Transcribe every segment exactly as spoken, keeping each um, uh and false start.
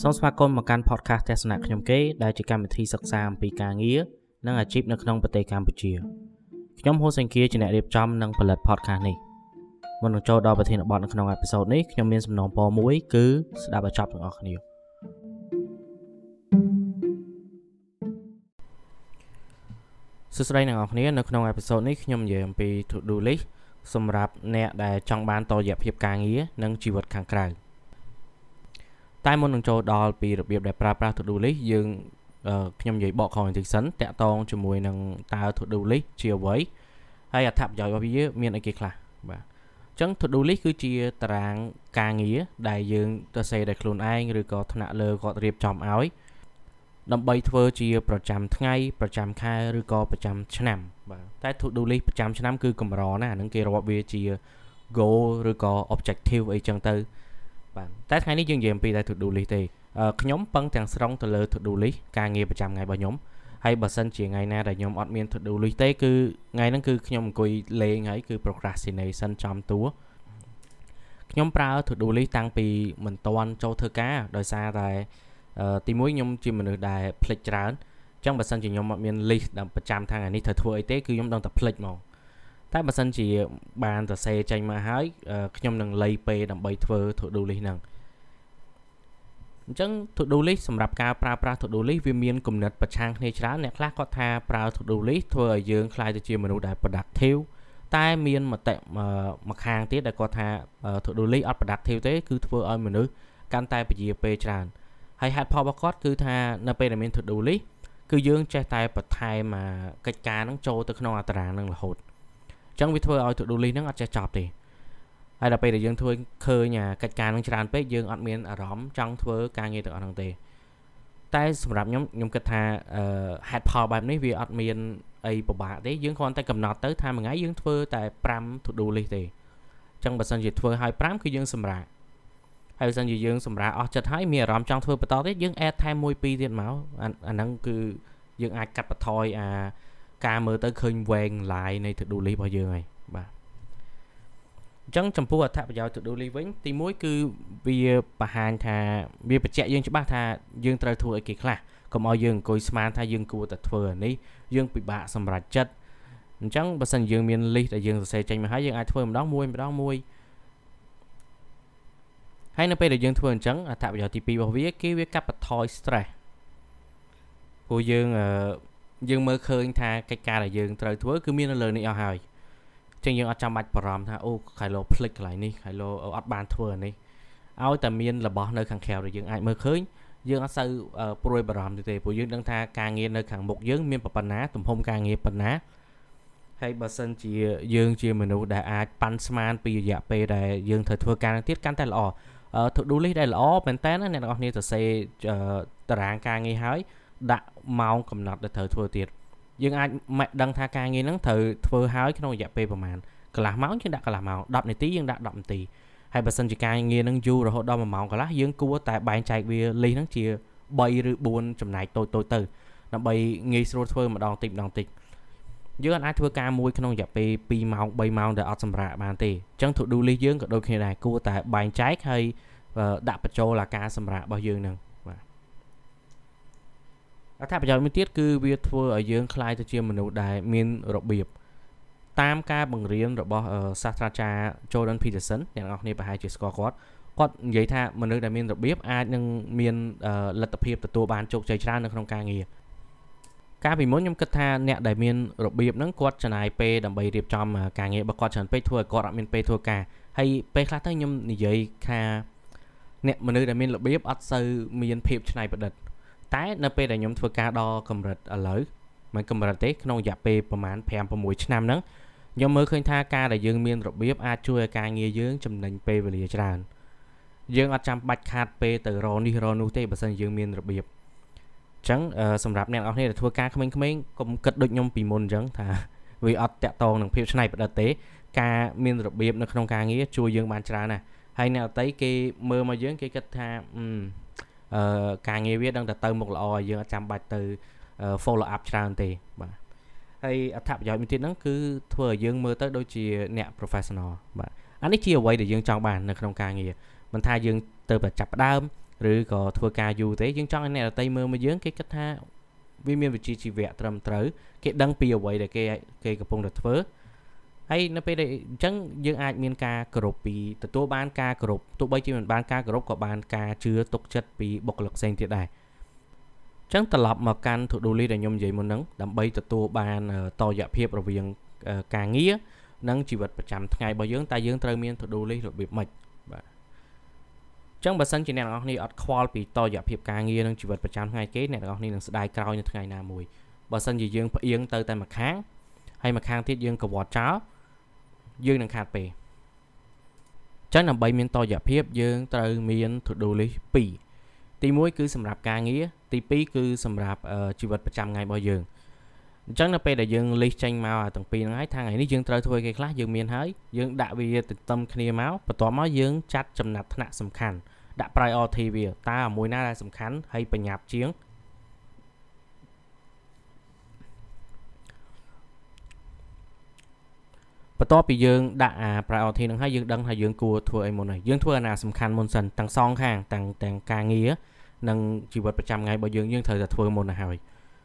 សូមស្វាគមន៍មកកាន់ podcast ទស្សនៈខ្ញុំគេដែលជាកម្មវិធីសិក្សាអំពីការងារនិងអាជីពនៅក្នុងប្រទេសកម្ពុជាខ្ញុំហូសេងគៀជាអ្នករៀបចំនិងផលិត podcast នេះមុននឹងចូលដល់ប្រធានបទនៅក្នុងអេពីសូតនេះខ្ញុំមានសំណូមពរមួយគឺស្ដាប់ឲ្យចប់ទាំងអស់គ្នាសួស្តីអ្នកនរគ្នានៅក្នុងអេពីសូតនេះខ្ញុំនិយាយអំពី to do list សម្រាប់អ្នកដែលចង់បានតុល្យភាពការងារនិងជីវិតខាងក្រៅតែមុននឹងចូលដល់ពីរបៀបដែលប្រើប្រាស់ to do list យើងខ្ញុំនិយាយបកខបន្តិចសិនតាក់ទងជាមួយនឹងតើ to do list ជាអ្វីហើយអត្ថប្រយោជន៍របស់វាមានអីគេខ្លះបាទអញ្ចឹង to do list គឺជាតារាងការងារដែលយើងទៅសេដោយខ្លួនឯងឬក៏ថ្នាក់លើគាត់រៀបចំឲ្យដើម្បីធ្វើជាប្រចាំថ្ងៃប្រចាំខែឬក៏ប្រចាំឆ្នាំបាទតែ to do list ប្រចាំឆ្នាំគឺកម្រណាស់ហ្នឹងគេរាប់វាជា goal ឬក៏ objective អីចឹងទៅបាទតែថ្ងៃនេះយើងនិយាយអំពីតែ to do list ទេខ្ញុំពឹងទាំងស្រុងទៅលើ to do list ការងារប្រចាំថ្ងៃរបស់ខ្ញុំហើយបើសិនជាថ្ងៃណាដែលខ្ញុំអត់មាន to do list ទេគឺថ្ងៃហ្នឹងគឺខ្ញុំអង្គុយលេងហើយគឺ procrastination ចំតួខ្ញុំប្រើ to do list តាំងពីមិនទាន់ចូលធ្វើការដោយសារតែទីមួយខ្ញុំជាមនុស្សដែលភ្លេចច្រើនអញ្ចឹងបើសិនជាខ្ញុំអត់មាន list ដើម្បីប្រចាំថ្ងៃនេះត្រូវធ្វើអីទេគឺខ្ញុំដឹងតែភ្លេចមកតែបើសិនជាបានសរសេរចេញមកហើយខ្ញុំនឹងលៃពេលដើម្បីធ្វើ to do list ហ្នឹងអញ្ចឹង to do list សម្រាប់ការប្រើប្រាស់ to do list វាមានគំនិតប្រឆាំងគ្នាច្រើនអ្នកខ្លះគាត់ថាប្រើ to do list ធ្វើឲ្យយើងក្លាយទៅជាមនុស្សដែល productive តែមានមតិមួយខាងទៀតដែលគាត់ថា to do list អត់ productive ទេគឺធ្វើឲ្យមនុស្សកាន់តែពជាពេលច្រើនហើយហេតុផលរបស់គាត់គឺថានៅពេលដែលមាន to do list គឺយើងចេះតែបន្ថែមកិច្ចការហ្នឹងចូលទៅក្នុងអត្រាហ្នឹងរហូតអញ្ចឹងវាធ្វើឲ្យ to do list ហ្នឹងអត់ចេះចប់ទេហើយដល់ពេលដែលយើងធ្វើឃើញកិច្ចការហ្នឹងច្រើនពេកយើងអត់មានអារម្មណ៍ចង់ធ្វើការងារទាំងអស់ហ្នឹងទេតែសម្រាប់ខ្ញុំខ្ញុំគិតថាហេតុផលបែបនេះវាអត់មានអីពិបាកទេយើងគ្រាន់តែកំណត់ទៅថាមួយថ្ងៃយើងធ្វើតែ5 to do list ទេអញ្ចឹងបើសិនជាធ្វើឲ្យ5គឺយើងសម្រាកហើយបើសិនជាយើងសម្រាកអស់ចិត្តហើយមានអារម្មណ៍ចង់ធ្វើបន្តទៀតយើង add ថែមមួយពីរទៀតមកអាហ្នឹងគឺយើងអាចកាត់បន្ថយអាការមើលទៅឃើញវែងឡាយនៃ to do list របស់យើងហើយបាទអញ្ចឹងចំពោះអត្ថប្រយោជន៍ to do list វិញទីមួយគឺវាបង្ហាញថាវាបញ្ជាក់យើងច្បាស់ថាយើងត្រូវធ្វើអីគេខ្លះកុំឲ្យយើងអង្គុយស្មានថាយើងគួរតែធ្វើអានេះយើងពិបាកសម្រេចចិត្តអញ្ចឹងបើសិនយើងមាន list ដែលយើងសរសេរចេញមកហើយយើងអាចធ្វើម្ដងមួយម្ដងមួយហើយនៅពេលដែលយើងធ្វើអញ្ចឹងអត្ថប្រយោជន៍ទីពីររបស់វាគឺវាកាត់បន្ថយ stress ព្រោះយើងយើងមើលឃើញថាកិច្ចការដែលយើងត្រូវធ្វើគឺមាននៅលើនេះអស់ហើយចឹងយើងអត់ចាំបាច់បារម្ភថាអូខៃឡូភ្លេចកន្លែងនេះខៃឡូអត់បានធ្វើអានេះឲ្យតែមានរបស់នៅខាងក្រៅដែលយើងអាចមើលឃើញយើងអត់សូវព្រួយបារម្ភទេព្រោះយើងដឹងថាការងារនៅខាងមុខយើងមានប៉ុណ្ណាទំហំការងារប៉ុណ្ណាហើយបើសិនជាយើងជាមនុស្សដែលអាចប៉ាន់ស្មានពីរយៈពេលដែលយើងត្រូវធ្វើការទៀតកាន់តែល្អ to do list ដែលល្អមែនតើអ្នកទាំងអស់គ្នាសរសេរតារាងការងារហើយដាក់ម៉ោងកំណត់ដែលត្រូវធ្វើទៀតយើងអាចដឹងថាការងារហ្នឹងត្រូវធ្វើហើយក្នុងរយៈពេលប្រហែលកន្លះម៉ោងយើងដាក់កន្លះម៉ោង10នាទីយើងដាក់10នាទីហើយបើសិនជាការងារហ្នឹងយូររហូតដល់មួយម៉ោងកន្លះយើងគួរតែបែងចែកវា list ហ្នឹងជា3ឬ4ចំណែកតូចៗទៅដើម្បីងាយស្រួលធ្វើម្ដងតិចម្ដងតិចយើងអាចធ្វើការមួយក្នុងរយៈពេល2ម៉ោង3ម៉ោងដែលអត់សម្រាកបានទេអញ្ចឹង to do list យើងក៏ដូចគ្នាដែរគួរតែបែងចែកហើយដាក់បញ្ចូលអាការសម្រាករបស់យើងហ្នឹងបាទអត្ថប្រយោជន៍មួយទៀតគឺវាធ្វើឲ្យយើងក្លាយទៅជាមនុស្សដែលមានរបៀបតាមការបង្រៀនរបស់សាស្ត្រាចារ្យ Jordan Peterson អ្នកនរគ្នាប្រហែលជាស្គាល់គាត់គាត់និយាយថាមនុស្សដែលមានរបៀបអាចនឹងមានលទ្ធភាពទទួលបានជោគជ័យច្រើននៅក្នុងការងារកាលពីមុនខ្ញុំគិតថាអ្នកដែលមានរបៀបហ្នឹងគាត់ចំណាយពេលដើម្បីរៀបចំការងាររបស់គាត់ច្រើនពេកធ្វើឲ្យគាត់អត់មានពេលធ្វើការហើយពេលខ្លះទៅខ្ញុំនិយាយថាអ្នកមនុស្សដែលមានរបៀបអត់សូវមានភាពច្នៃប្រឌិតតែនៅពេលដែលខ្ញុំធ្វើការដល់កម្រិតឥឡូវមិនកម្រិតទេក្នុងរយៈពេលប្រហែល5 6ឆ្នាំហ្នឹងខ្ញុំមើលឃើញថាការដែលយើងមានរបៀបអាចជួយឲ្យការងារយើងចំណេញពេលវេលាច្រើនយើងអត់ចាំបាច់ខាតពេលទៅរនេះរនោះទេបើសិនយើងមានរបៀបអញ្ចឹងសម្រាប់អ្នកនរគ្នាដែលធ្វើការក្មេងៗកុំគិតដូចខ្ញុំពីមុនអញ្ចឹងថាវាអត់តាក់ទងនឹងភាពច្នៃប្រឌិតទេការមានរបៀបនៅក្នុងការងារជួយយើងបានច្រើនណាស់ហើយអ្នកដទៃគេមើលមកយើងគេគិតថាអឺការងារវាដឹងតែទៅមុខល្អយើងអត់ចាំបាច់ទៅ follow up ច្រើនទេបាទហើយអត្ថប្រយោជន៍មួយទៀតហ្នឹងគឺធ្វើឲ្យយើងមើលទៅដូចជាអ្នក professional បាទអានេះជាអ្វីដែលយើងចង់បាននៅក្នុងការងារមិនថាយើងទៅតែចាប់ផ្ដើមឬក៏ធ្វើការយូរទេយើងចង់ឲ្យអ្នកដទៃមើលមកយើងគេគិតថាវាមានវិជ្ជាជីវៈត្រឹមត្រូវគេដឹងពីអ្វីដែលគេគេកំពុងតែធ្វើហើយនៅពេលដែលអញ្ចឹងយើងអាចមានការគោរពពីទទួលបានការគោរពទោះបីជាមិនបានការគោរពក៏បានការជឿទុកចិត្តពីបុគ្គលិកផ្សេងទៀតដែរអញ្ចឹងត្រឡប់មកកាន់ to do list ដែលខ្ញុំនិយាយមុនហ្នឹងដើម្បីទទួលបានតុល្យភាពរវាងការងារនិងជីវិតប្រចាំថ្ងៃរបស់យើងតែយើងត្រូវមាន to do list របៀបម៉េចបាទអញ្ចឹងបើសិនជាអ្នកទាំងអស់គ្នាអត់ខ្វល់ពីតុល្យភាពការងារនិងជីវិតប្រចាំថ្ងៃគេអ្នកទាំងអស់គ្នានឹងស្ដាយក្រោយនៅថ្ងៃណាមួយបើសិនជាយើងផ្អៀងទៅតែម្ខាងហើយម្ខាងទៀតយើងកវត្តចោលយើងនឹងខាតពេលអញ្ចឹងដើម្បីមានតុល្យភាពយើងត្រូវមាន to do list ពីរទីមួយគឺសម្រាប់ការងារទីពីរគឺសម្រាប់ជីវិតប្រចាំថ្ងៃរបស់យើងអញ្ចឹងនៅពេលដែលយើង list ចេញមកអាទាំងពីរហ្នឹងហើយថ្ងៃនេះយើងត្រូវធ្វើគេខ្លះយើងមានហើយយើងដាក់វាទន្ទឹមគ្នាមកបន្ទាប់មកយើងចាត់ចំណាត់ថ្នាក់សំខាន់ដាក់ priority វាតើមួយណាដែលសំខាន់ហើយបញ្ញាប់ជាងបន្ទាប់ពីយើងដាក់អា priority ហ្នឹងហើយយើងដឹងថាយើងគួរធ្វើអីមុនហើយយើងធ្វើអាណាសំខាន់មុនសិនទាំងសងខាងទាំងទាំងការងារនិងជីវិតប្រចាំថ្ងៃរបស់យើងយើងត្រូវតែធ្វើមុនទៅហើយ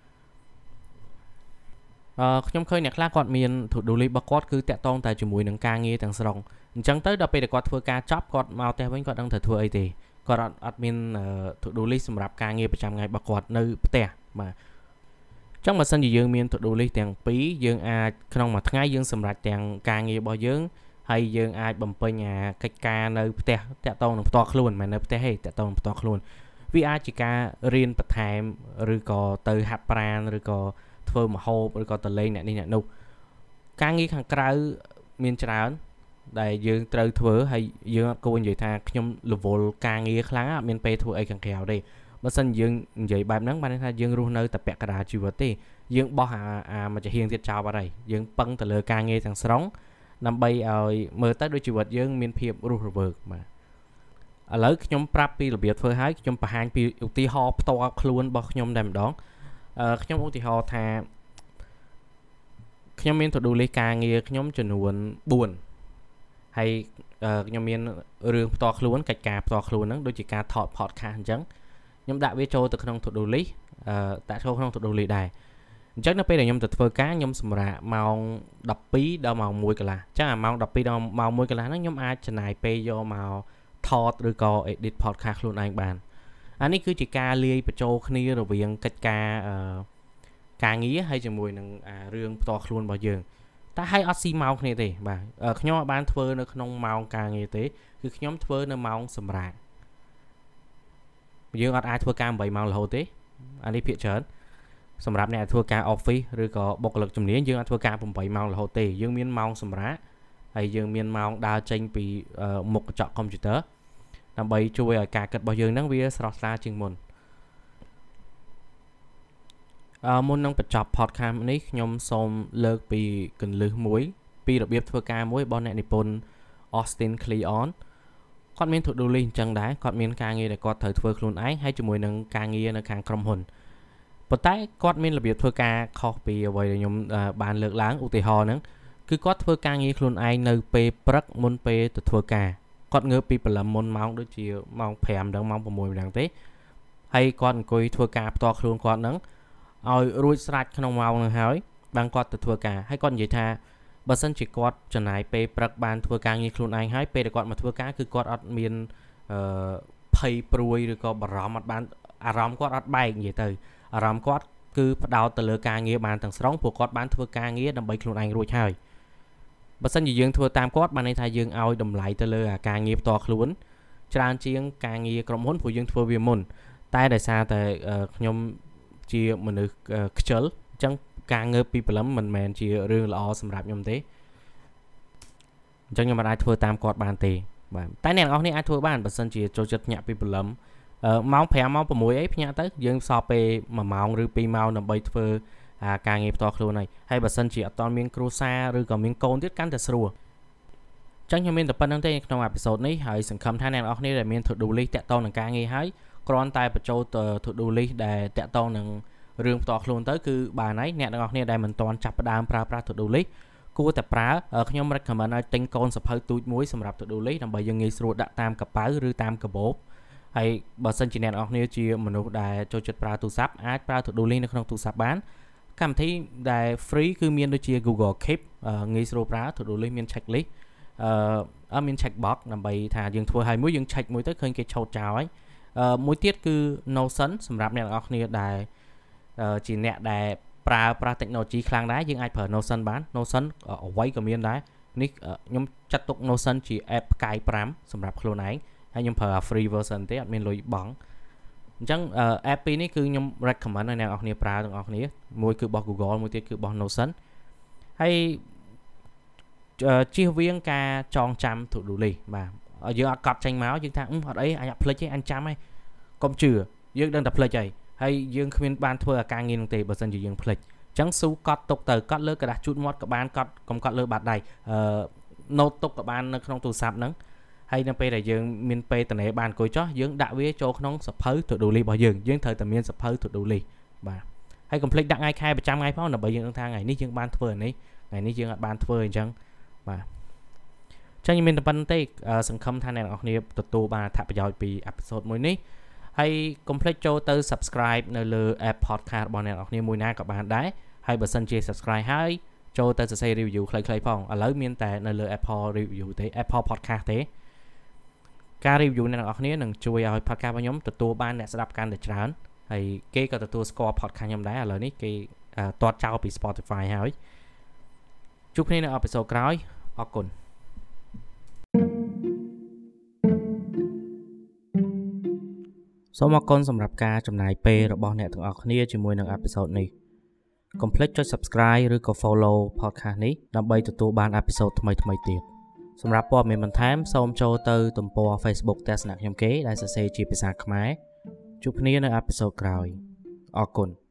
អឺខ្ញុំឃើញអ្នកខ្លះគាត់មាន to do list របស់គាត់គឺតាក់ទងតែជាមួយនឹងការងារទាំងស្រុងអញ្ចឹងទៅដល់ពេលដែលគាត់ធ្វើការចប់គាត់មកផ្ទះវិញគាត់ដឹងត្រូវធ្វើអីទេគាត់អត់អត់មាន to do list សម្រាប់ការងារប្រចាំថ្ងៃរបស់គាត់នៅផ្ទះបាទអញ្ចឹងបើសិនជាយើងមាន to do list ទាំងពីរយើងអាចក្នុងមួយថ្ងៃយើងសម្រេចទាំងការងាររបស់យើងហើយយើងអាចបំពេញអាកិច្ចការនៅផ្ទះតាក់ទងនឹងផ្ទាល់ខ្លួនមិននៅផ្ទះទេតាក់ទងនឹងផ្ទាល់ខ្លួនវាអាចជាការរៀនបន្ថែមឬក៏ទៅហាត់ប្រាណឬក៏ធ្វើម្ហូបឬក៏ទៅលេងអ្នកនេះអ្នកនោះការងារខាងក្រៅមានច្រើនដែលយើងត្រូវធ្វើហើយយើងអត់គួរនិយាយថាខ្ញុំរវល់ការងារខ្លាំងអត់មានពេលធ្វើអីខាងក្រៅទេបើសិនយើងនិយាយបែបហ្នឹងបានន័យថាយើងរស់នៅតែពាក់កណ្ដាលជីវិតទេយើងបោះអាអាមួយចាហៀងទៀតចោលបាត់ហើយយើងពឹងទៅលើការងារទាំងស្រុងដើម្បីឲ្យមើលទៅដូចជីវិតយើងមានភាពរស់រវើកបាទឥឡូវខ្ញុំប្រាប់ពីរបៀបធ្វើហើយខ្ញុំបង្ហាញពីឧទាហរណ៍ផ្ទាល់ខ្លួនរបស់ខ្ញុំតែម្ដងអឺខ្ញុំឧទាហរណ៍ថាខ្ញុំមាន to do list ការងារខ្ញុំចំនួនបួនហើយខ្ញុំមានរឿងផ្ទាល់ខ្លួនកិច្ចការផ្ទាល់ខ្លួនហ្នឹងដូចជាការថត podcast អញ្ចឹងខ្ញុំដាក់វាចូលទៅក្នុង to do list អឺដាក់ចូលក្នុង to do list ដែរអញ្ចឹងនៅពេលដែលខ្ញុំទៅធ្វើការខ្ញុំសម្រាកម៉ោងដប់ពីរដល់ម៉ោងមួយកន្លះអញ្ចឹងអាម៉ោងដប់ពីរដល់ម៉ោងមួយកន្លះហ្នឹងខ្ញុំអាចចំណាយពេលយកមកថតឬក៏ edit podcast ខ្លួនឯងបានអានេះគឺជាការលាយបញ្ចូលគ្នារវាងកិច្ចការអឺការងារហើយជាមួយនឹងរឿងផ្ទាល់ខ្លួនរបស់យើងតែហើយអត់ស៊ីម៉ោងគ្នាទេបាទខ្ញុំអត់បានធ្វើនៅក្នុងម៉ោងការងារទេគឺខ្ញុំធ្វើនៅម៉ោងសម្រាកយើងអត់អាចធ្វើការeightម៉ោងរហូតទេអានេះភាគច្រើនសម្រាប់អ្នកធ្វើការ office ឬក៏បុគ្គលិកជំនាញយើងអត់ធ្វើការeightម៉ោងរហូតទេយើងមានម៉ោងសម្រាកហើយយើងមានម៉ោងដើរចេញពីមុខកញ្ចក់កុំព្យូទ័រដើម្បីជួយឲ្យការគិតរបស់យើងហ្នឹងវាស្រស់ស្រាយជាងមុនអឺមុននឹងបញ្ចប់ podcast នេះខ្ញុំសូមលើកពីគន្លឹះមួយពីរបៀបធ្វើការមួយរបស់អ្នកនិពន្ធ Austin Kleon គាត់មាន to do list អញ្ចឹងដែរគាត់មានការងារដែលគាត់ត្រូវធ្វើខ្លួនឯងហើយជាមួយនឹងការងារនៅខាងក្រុមហ៊ុនប៉ុន្តែគាត់មានរបៀបធ្វើការខុសពីអ្វីដែលខ្ញុំបានលើកឡើងឧទាហរណ៍ហ្នឹងគឺគាត់ធ្វើការងារខ្លួនឯងនៅពេលព្រឹកមុនពេលទៅធ្វើការគាត់ងើបពីព្រលឹមមុនម៉ោងដូចជាម៉ោងfiveដល់ម៉ោងsixម្ដងទេហើយគាត់អង្គុយធ្វើការផ្ទាល់ខ្លួនគាត់ហ្នឹងឲ្យរួចស្រេចក្នុងម៉ោងហ្នឹងហើយបានគាត់ទៅធ្វើការហើយគាត់និយាយថាបើសិនជាគាត់ចំណាយពេលព្រឹកបានធ្វើការងារខ្លួនឯងហើយពេលដែលគាត់មកធ្វើការគឺគាត់អត់មានអឺភ័យព្រួយឬក៏បារម្ភអត់បានអារម្មណ៍គាត់អត់បែកនិយាយទៅអារម្មណ៍គាត់គឺផ្ដោតទៅលើការងារបានទាំងស្រុងព្រោះគាត់បានធ្វើការងារដើម្បីខ្លួនឯងរួចហើយបើសិនជាយើងធ្វើតាមគាត់បានន័យថាយើងឲ្យតម្លៃទៅលើអាការងារផ្ទាល់ខ្លួនច្រើនជាងការងារក្រុមហ៊ុនព្រោះយើងធ្វើវាមុនតែដោយសារតែខ្ញុំជាមនុស្សខ្ជិលអញ្ចឹងការងើបពីព្រលឹមមិនមែនជារឿងល្អសម្រាប់ខ្ញុំទេអញ្ចឹងខ្ញុំមិនអាចធ្វើតាមគាត់បានទេបាទតែអ្នកទាំងអស់គ្នាអាចធ្វើបានបើសិនជាចូលចិត្តភ្ញាក់ពីព្រលឹមម៉ោងfiveម៉ោងsixអីភ្ញាក់ទៅយើងសល់ពេលoneម៉ោងឬtwoម៉ោងដើម្បីធ្វើការងារផ្ទាល់ខ្លួនហើយហើយបើសិនជាអត់ទាន់មានគ្រួសារឬក៏មានកូនទៀតកាន់តែស្រួលអញ្ចឹងខ្ញុំមានតែប៉ុណ្្នឹងទេក្នុងអេពីសូតនេះហើយសង្ឃឹមថាអ្នកទាំងអស់គ្នាដែលមាន to do list តាក់ទងនឹងការងារហើយគ្រាន់តែបញ្ចូល to do list ដែលតាក់ទងនឹងរឿងផ្ទាល់ខ្លួនទៅគឺបានហើយអ្នកទាំងអស់គ្នាដែលមិនទាន់ចាប់ផ្ដើមប្រើប្រាស់ to do list គួរតែប្រើខ្ញុំ recommend ឲ្យទិញកូនសភៅទូចមួយសម្រាប់ to do list ដើម្បីយើងងាយស្រួលដាក់តាមកប៉ៅឬតាមកាបូបហើយបើសិនជាអ្នកនរគ្នាជាមនុស្សដែលចូលចិត្តប្រើទូរស័ព្ទអាចប្រើ To Do List នៅក្នុងទូរស័ព្ទបានកម្មវិធីដែល free គឺមានដូចជា Google Keep ងាយស្រួលប្រើ To Do List មាន checklist អឺអត់មាន check box ដើម្បីថាយើងធ្វើឲ្យមួយយើង check មួយទៅឃើញគេឆូតចោលហើយអឺមួយទៀតគឺ Notion សម្រាប់អ្នកនរគ្នាដែលជាអ្នកដែលប្រើប្រាស់ technology ខ្លាំងដែរយើងអាចប្រើ Notion បាន Notion អ្វីក៏មានដែរនេះខ្ញុំចាត់ទុក Notion ជា app ផ្កាយ5សម្រាប់ខ្លួនឯងហើយខ្ញុំប្រើ free version ទេអត់មានលុយបង់អញ្ចឹង app ពីរនេះគឺខ្ញុំ recommend ឲ្យអ្នកនរគ្នាប្រើទាំងអស់គ្នាមួយគឺរបស់ Google មួយទៀតគឺរបស់ Notion ហើយជៀសវាងការចងចាំ To Do List បាទយើងអត់កត់ចេញមកយើងថាអត់អីអញអត់ភ្លេចទេអញចាំហើយកុំជឿយើងដឹងតែភ្លេចហើយហើយយើងគ្មានបានធ្វើអាការងារនោះទេបើសិនជាយើងភ្លេចអញ្ចឹងស៊ូកត់ទុកទៅកត់លើกระดาษជូតមាត់ក៏បានកត់កុំកត់លើបាតដៃអឺ note ទុកក៏បាននៅក្នុងទូរស័ព្ទហ្នឹងហើយនៅពេលដែលយើងមានពេលតនេបានអង្គុយចោះយើងដាក់វាចូលក្នុងសភៅ To Do List របស់យើងយើងត្រូវតែមានសភៅ To Do List បាទហើយកុំភ្លេចដាក់ថ្ងៃខែប្រចាំថ្ងៃផងដើម្បីយើងដឹងថាថ្ងៃនេះយើងបានធ្វើអានេះថ្ងៃនេះយើងអត់បានធ្វើអញ្ចឹងបាទចឹងខ្ញុំមានតែប៉ុណ្្នឹងទេសង្ឃឹមថាអ្នកនរគ្នាទទួលបានអត្ថប្រយោជន៍ពីអេពីសូតមួយនេះហើយកុំភ្លេចចូលទៅ subscribe នៅលើ app podcast របស់អ្នកនរគ្នាមួយណាក៏បានដែរហើយបើសិនជា subscribe ហើយចូលទៅសរសេរ review ខ្លីៗផងឥឡូវមានតែនៅលើ Apple review ទេ Apple podcast ទេការ review អ្នកនរគ្នានឹងជួយឲ្យ podcast របស់ខ្ញុំទទួលបានអ្នកស្ដាប់កាន់តែច្រើនហើយគេក៏ទទួលស្គាល់ podcast ខ្ញុំដែរឥឡូវនេះគេទាត់ចោលពី Spotify ហើយជួបគ្នានៅអេពីសូតក្រោយអរគុណសូមអរគុណសម្រាប់ការចំណាយពេលរបស់អ្នកទាំងអស់គ្នាជាមួយនឹងអេពីសូតនេះកុំភ្លេចចុច subscribe ឬក៏ follow podcast នេះដើម្បីទទួលបានអេពីសូតថ្មីៗទៀតសម្រាប់ព័ត៌មានបន្ថែមសូមចូលទៅទំព័រ Facebook ទស្សនៈខ្ញុំគេដែលសរសេរជាភាសាខ្មែរជួបគ្នានៅអេពីសូតក្រោយអរគុណ